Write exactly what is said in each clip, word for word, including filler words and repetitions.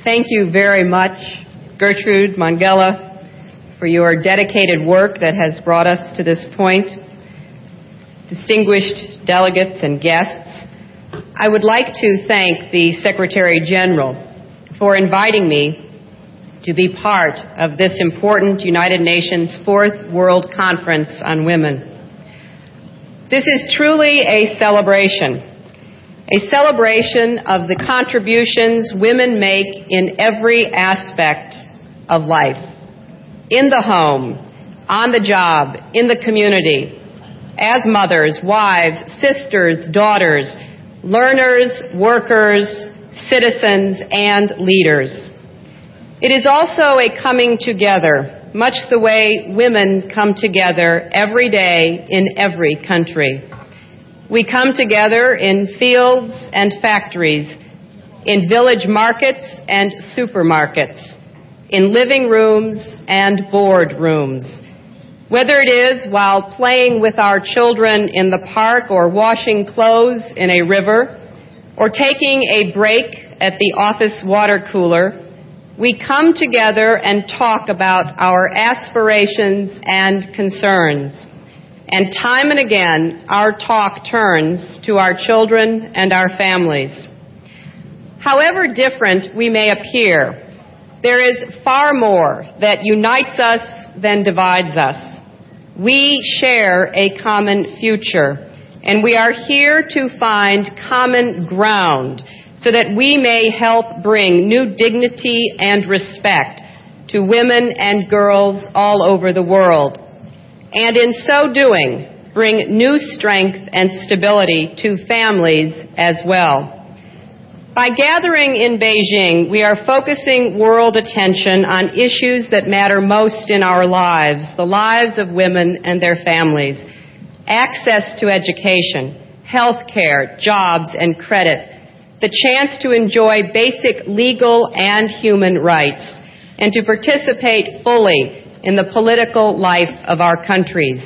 Thank you very much, Gertrude Mongella, for your dedicated work that has brought us to this point. Distinguished delegates and guests, I would like to thank the Secretary General for inviting me to be part of this important United Nations Fourth World Conference on Women. This is truly a celebration, a celebration of the contributions women make in every aspect of life, in the home, on the job, in the community, as mothers, wives, sisters, daughters, learners, workers, citizens, and leaders. It is also a coming together, much the way women come together every day in every country. We come together in fields and factories, in village markets and supermarkets, in living rooms and board rooms. Whether it is while playing with our children in the park or washing clothes in a river or taking a break at the office water cooler, we come together and talk about our aspirations and concerns. And time and again, our talk turns to our children and our families. However different we may appear, there is far more that unites us than divides us. We share a common future, and we are here to find common ground so that we may help bring new dignity and respect to women and girls all over the world, and in so doing, bring new strength and stability to families as well. By gathering in Beijing, we are focusing world attention on issues that matter most in our lives, the lives of women and their families: access to education, health care, jobs, and credit, the chance to enjoy basic legal and human rights, and to participate fully in the political life of our countries.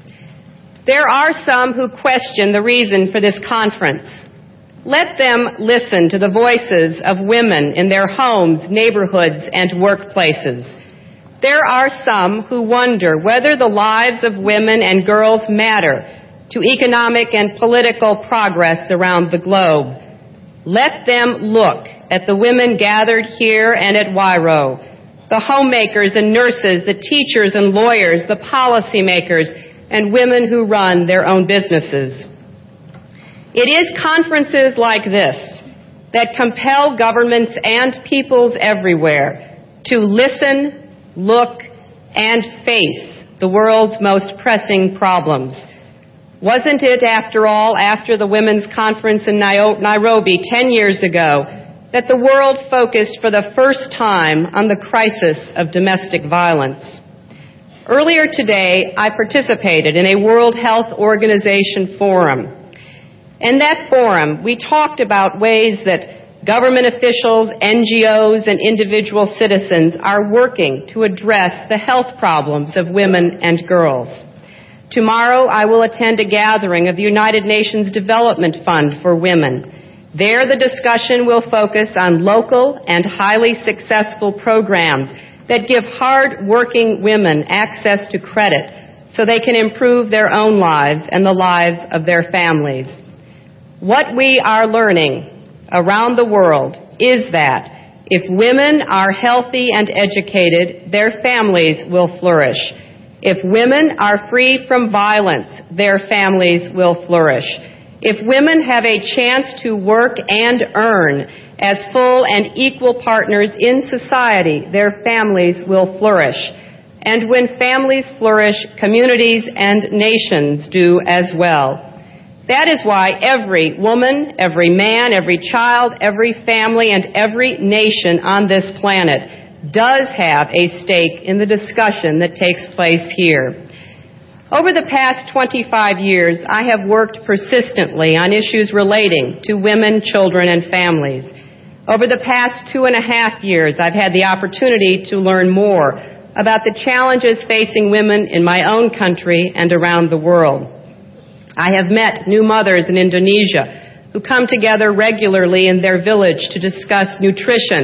There are some who question the reason for this conference. Let them listen to the voices of women in their homes, neighborhoods, and workplaces. There are some who wonder whether the lives of women and girls matter to economic and political progress around the globe. Let them look at the women gathered here and at Wairo, the homemakers and nurses, the teachers and lawyers, the policymakers, and women who run their own businesses. It is conferences like this that compel governments and peoples everywhere to listen, look, and face the world's most pressing problems. Wasn't it, after all, after the Women's Conference in Nairobi ten years ago, that the world focused for the first time on the crisis of domestic violence? Earlier today, I participated in a World Health Organization forum. In that forum, we talked about ways that government officials, N G Os, and individual citizens are working to address the health problems of women and girls. Tomorrow, I will attend a gathering of the United Nations Development Fund for Women. There, the discussion will focus on local and highly successful programs that give hard-working women access to credit so they can improve their own lives and the lives of their families. What we are learning around the world is that if women are healthy and educated, their families will flourish. If women are free from violence, their families will flourish. If women have a chance to work and earn as full and equal partners in society, their families will flourish. And when families flourish, communities and nations do as well. That is why every woman, every man, every child, every family, and every nation on this planet does have a stake in the discussion that takes place here. Over the past twenty-five years, I have worked persistently on issues relating to women, children, and families. Over the past two and a half years, I've had the opportunity to learn more about the challenges facing women in my own country and around the world. I have met new mothers in Indonesia who come together regularly in their village to discuss nutrition,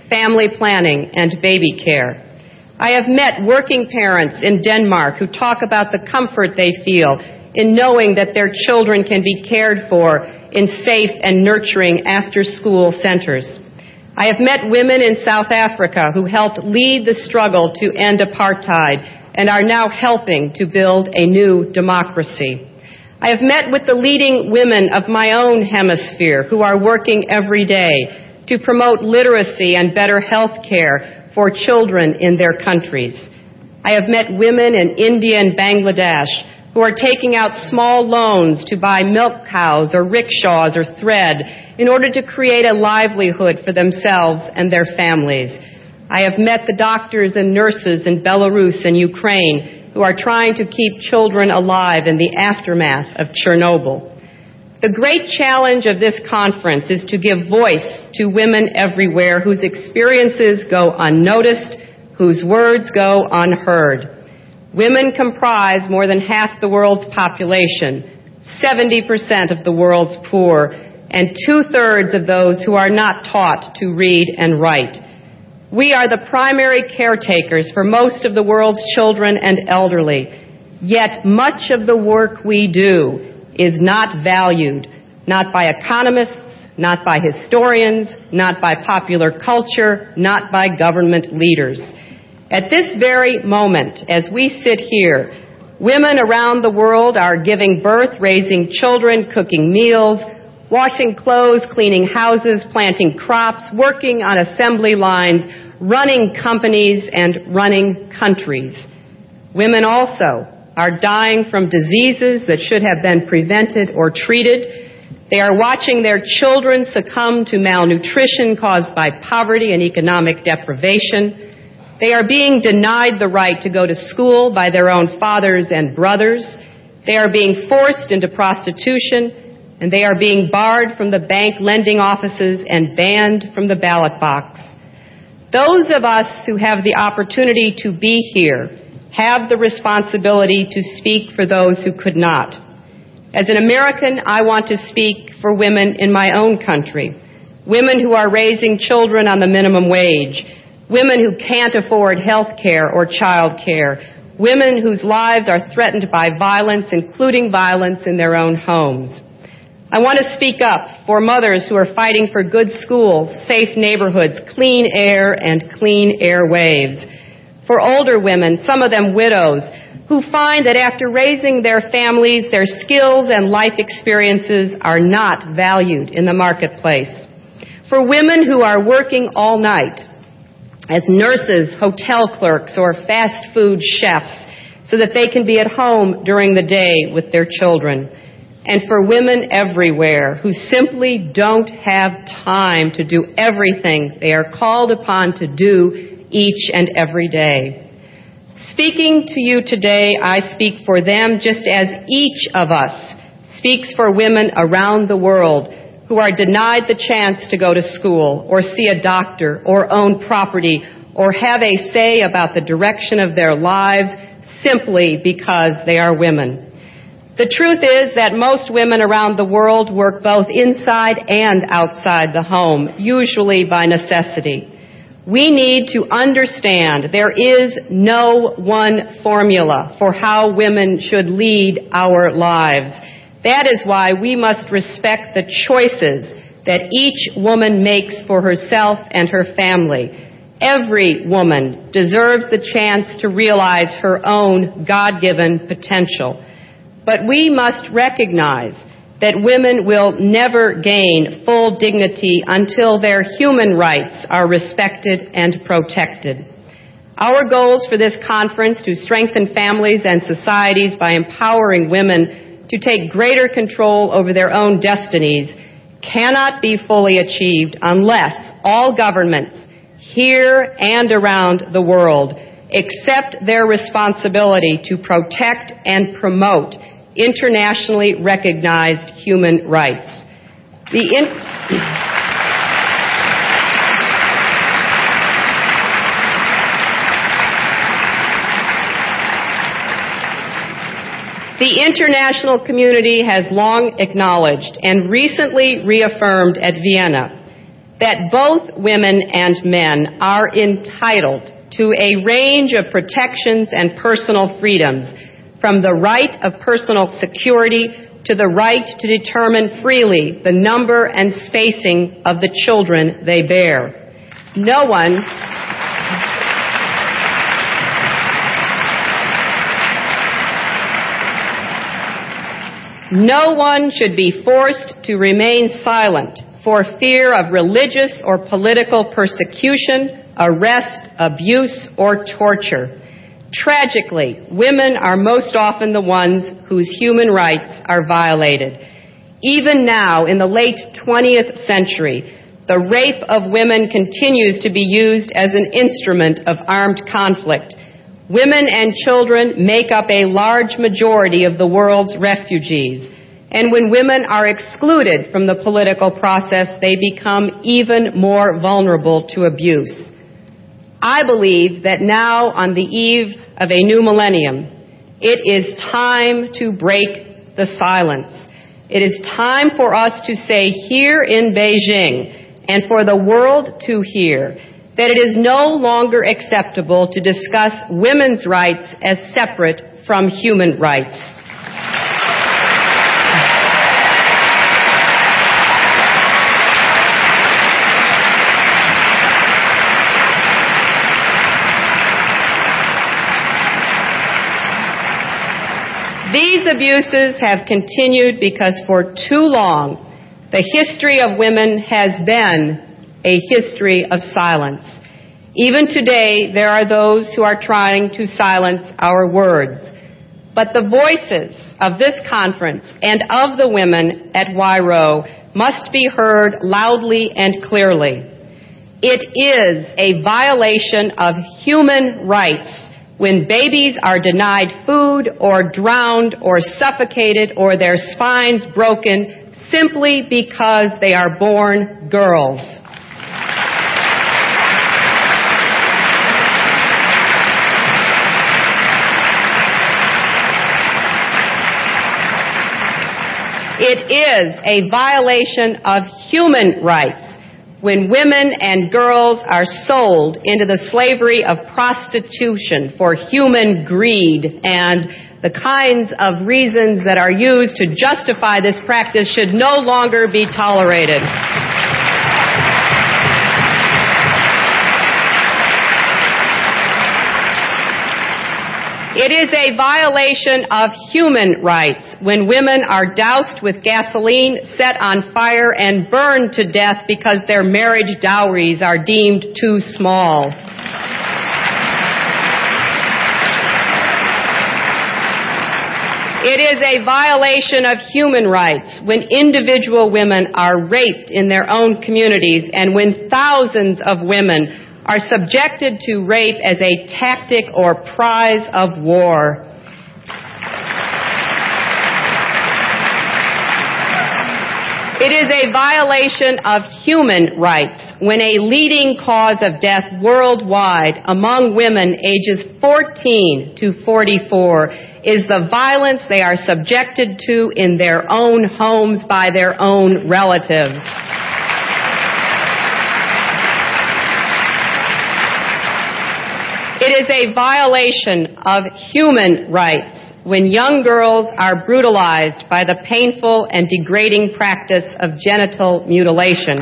family planning, and baby care. I have met working parents in Denmark who talk about the comfort they feel in knowing that their children can be cared for in safe and nurturing after-school centers. I have met women in South Africa who helped lead the struggle to end apartheid and are now helping to build a new democracy. I have met with the leading women of my own hemisphere who are working every day to promote literacy and better health care for children in their countries. I have met women in India and Bangladesh who are taking out small loans to buy milk cows or rickshaws or thread in order to create a livelihood for themselves and their families. I have met the doctors and nurses in Belarus and Ukraine who are trying to keep children alive in the aftermath of Chernobyl. The great challenge of this conference is to give voice to women everywhere whose experiences go unnoticed, whose words go unheard. Women comprise more than half the world's population, seventy percent of the world's poor, and two-thirds of those who are not taught to read and write. We are the primary caretakers for most of the world's children and elderly, yet much of the work we do is not valued, not by economists, not by historians, not by popular culture, not by government leaders. At this very moment, as we sit here, women around the world are giving birth, raising children, cooking meals, washing clothes, cleaning houses, planting crops, working on assembly lines, running companies, and running countries. Women also are dying from diseases that should have been prevented or treated. They are watching their children succumb to malnutrition caused by poverty and economic deprivation. They are being denied the right to go to school by their own fathers and brothers. They are being forced into prostitution, and they are being barred from the bank lending offices and banned from the ballot box. Those of us who have the opportunity to be here have the responsibility to speak for those who could not. As an American, I want to speak for women in my own country, women who are raising children on the minimum wage, women who can't afford health care or child care, women whose lives are threatened by violence, including violence in their own homes. I want to speak up for mothers who are fighting for good schools, safe neighborhoods, clean air, and clean airwaves. For older women, some of them widows, who find that after raising their families, their skills and life experiences are not valued in the marketplace. For women who are working all night as nurses, hotel clerks, or fast food chefs so that they can be at home during the day with their children. And for women everywhere who simply don't have time to do everything they are called upon to do each and every day. Speaking to you today, I speak for them just as each of us speaks for women around the world who are denied the chance to go to school or see a doctor or own property or have a say about the direction of their lives simply because they are women. The truth is that most women around the world work both inside and outside the home, usually by necessity. We need to understand there is no one formula for how women should lead our lives. That is why we must respect the choices that each woman makes for herself and her family. Every woman deserves the chance to realize her own God-given potential. But we must recognize that women will never gain full dignity until their human rights are respected and protected. Our goals for this conference to strengthen families and societies by empowering women to take greater control over their own destinies cannot be fully achieved unless all governments here and around the world accept their responsibility to protect and promote internationally recognized human rights. The in- The international community has long acknowledged and recently reaffirmed at Vienna that both women and men are entitled to a range of protections and personal freedoms, from the right of personal security to the right to determine freely the number and spacing of the children they bear. No one No one should be forced to remain silent for fear of religious or political persecution, arrest, abuse, or torture. Tragically, women are most often the ones whose human rights are violated. Even now, in the late twentieth century, the rape of women continues to be used as an instrument of armed conflict. Women and children make up a large majority of the world's refugees, and when women are excluded from the political process, they become even more vulnerable to abuse. I believe that now, on the eve of a new millennium, it is time to break the silence. It is time for us to say here in Beijing, and for the world to hear, that it is no longer acceptable to discuss women's rights as separate from human rights. These abuses have continued because for too long, the history of women has been a history of silence. Even today, there are those who are trying to silence our words. But the voices of this conference and of the women at Y R O must be heard loudly and clearly. It is a violation of human rights when babies are denied food or drowned or suffocated or their spines broken simply because they are born girls. It is a violation of human rights when women and girls are sold into the slavery of prostitution for human greed, and the kinds of reasons that are used to justify this practice should no longer be tolerated. It is a violation of human rights when women are doused with gasoline, set on fire, and burned to death because their marriage dowries are deemed too small. It is a violation of human rights when individual women are raped in their own communities and when thousands of women are subjected to rape as a tactic or prize of war. It is a violation of human rights when a leading cause of death worldwide among women ages fourteen to forty-four is the violence they are subjected to in their own homes by their own relatives. It is a violation of human rights when young girls are brutalized by the painful and degrading practice of genital mutilation.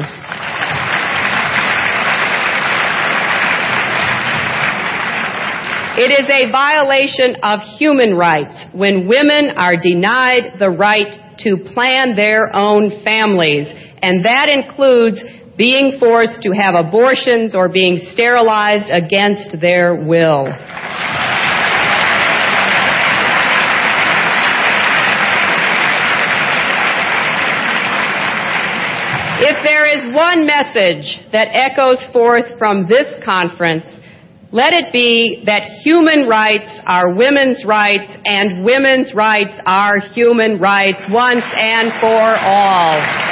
It is a violation of human rights when women are denied the right to plan their own families, and that includes being forced to have abortions or being sterilized against their will. If there is one message that echoes forth from this conference, let it be that human rights are women's rights and women's rights are human rights once and for all.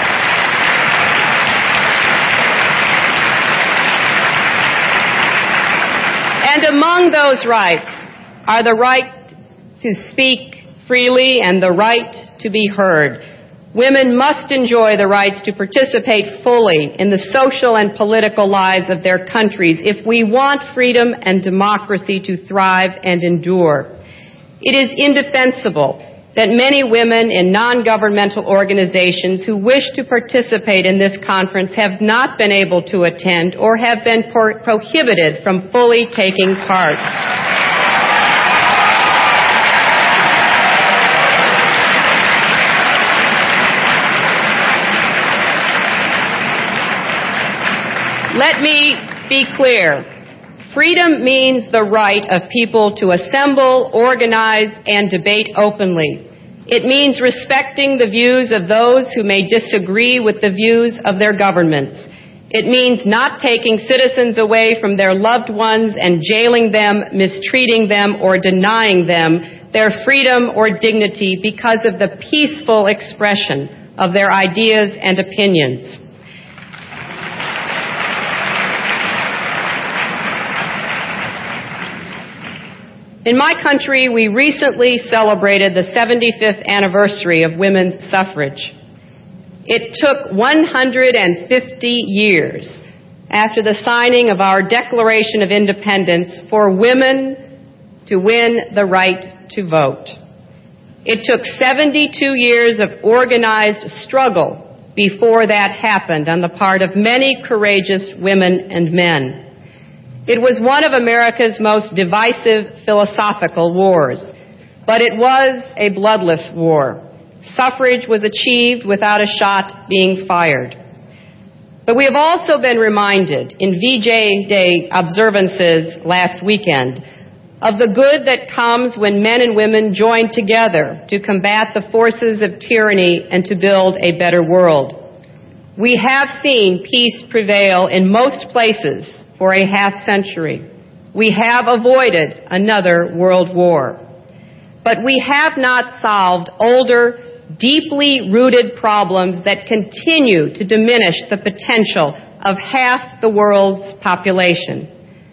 And among those rights are the right to speak freely and the right to be heard. Women must enjoy the rights to participate fully in the social and political lives of their countries if we want freedom and democracy to thrive and endure. It is indefensible that many women in non-governmental organizations who wish to participate in this conference have not been able to attend or have been pro- prohibited from fully taking part. Let me be clear. Freedom means the right of people to assemble, organize, and debate openly. It means respecting the views of those who may disagree with the views of their governments. It means not taking citizens away from their loved ones and jailing them, mistreating them, or denying them their freedom or dignity because of the peaceful expression of their ideas and opinions. In my country, we recently celebrated the seventy-fifth anniversary of women's suffrage. It took one hundred fifty years after the signing of our Declaration of Independence for women to win the right to vote. It took seventy-two years of organized struggle before that happened on the part of many courageous women and men. It was one of America's most divisive philosophical wars, but it was a bloodless war. Suffrage was achieved without a shot being fired. But we have also been reminded in V J Day observances last weekend of the good that comes when men and women join together to combat the forces of tyranny and to build a better world. We have seen peace prevail in most places for a half century. We have avoided another world war. But we have not solved older, deeply rooted problems that continue to diminish the potential of half the world's population.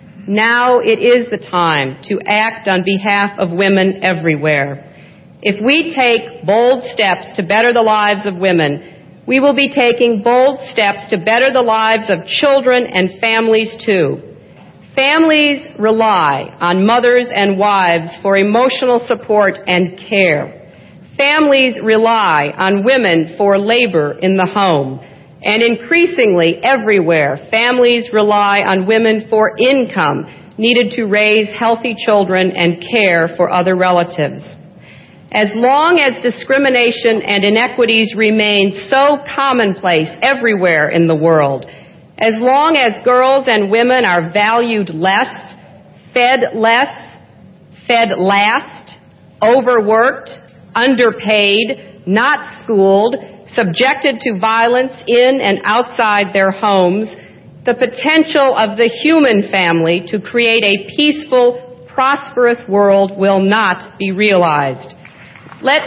Now it is the time to act on behalf of women everywhere. If we take bold steps to better the lives of women, we will be taking bold steps to better the lives of children and families too. Families rely on mothers and wives for emotional support and care. Families rely on women for labor in the home. And increasingly everywhere, families rely on women for income needed to raise healthy children and care for other relatives. As long as discrimination and inequities remain so commonplace everywhere in the world, as long as girls and women are valued less, fed less, fed last, overworked, underpaid, not schooled, subjected to violence in and outside their homes, the potential of the human family to create a peaceful, prosperous world will not be realized. Let,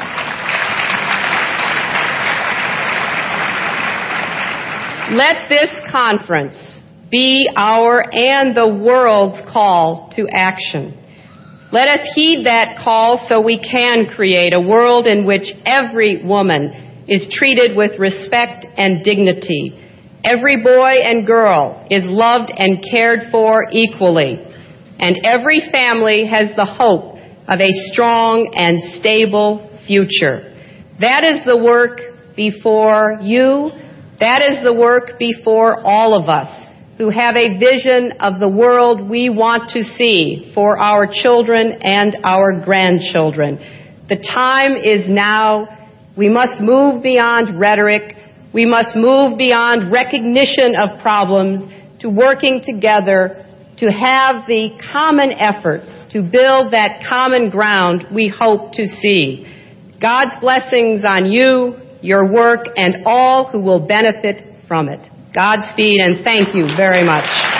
let this conference be our and the world's call to action. Let us heed that call so we can create a world in which every woman is treated with respect and dignity. Every boy and girl is loved and cared for equally. And every family has the hope of a strong and stable future. That is the work before you. That is the work before all of us who have a vision of the world we want to see for our children and our grandchildren. The time is now. We must move beyond rhetoric. We must move beyond recognition of problems to working together to have the common efforts to build that common ground we hope to see. God's blessings on you, your work, and all who will benefit from it. Godspeed, and thank you very much.